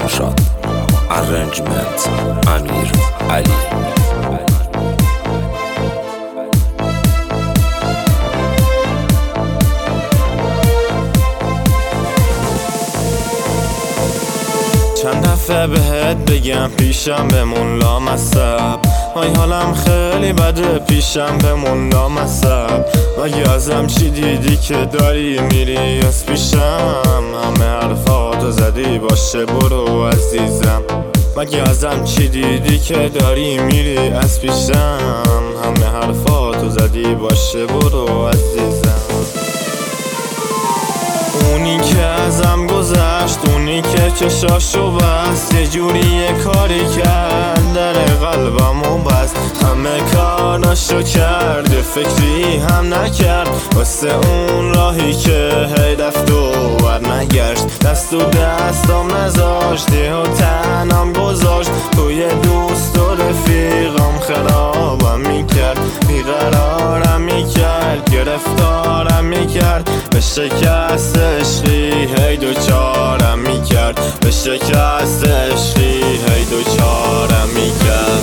شاد. ارنجمنت امیر علی. چند دفعه بهت بگم پیشم بمون لامصب، وای حالم خیلی بده پیشم بمون لامصب. مگه ازم چی دیدی که داری میری از پیشم؟ همه حرفاتو زدی باشه برو عزیزم. مگه ازم چی دیدی که داری میری از پیشم؟ همه حرفاتو زدی باشه برو عزیزم. اونی که ازم گذشت، اونی که چشاشو بست، یه جوری یه کاری کرد در قلبمو بست. همه کاراشو کرد فکری هم نکرد واسه اون راهی که هی رفت و برنگشت. دست و دستم نذاشت و تنم گذاشت، توی دوست و رفیقم خرابم میکرد. بیقرارم میکرد گرفتارم میکرد، به شکست عشقی هی دوچارم میکرد. به شکست عشقی هی دوچارم میکرد.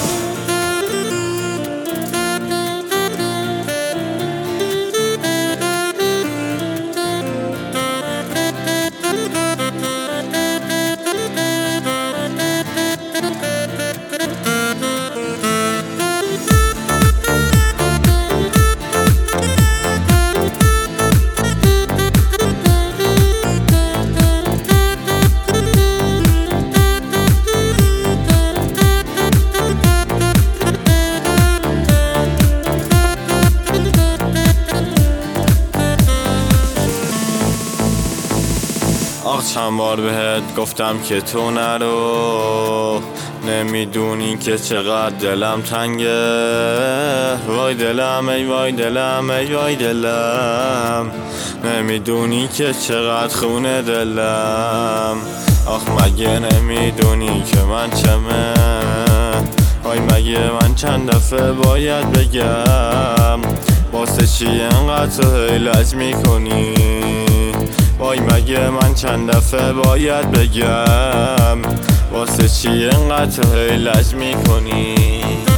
چند بار بهت گفتم که تو نرو، نمیدونی که چقدر دلم تنگه. وای دلم ای وای دلم ای وای دلم، نمیدونی که چقدر خونه دلم. آخ مگه نمیدونی که من چمه؟ وای مگه من چند دفعه باید بگم؟ واسه چی انقدر تو هیلج میکنی؟ وای مگه من چند دفعه باید بگم؟ واسه چی انقدر تو هیلج میکنی؟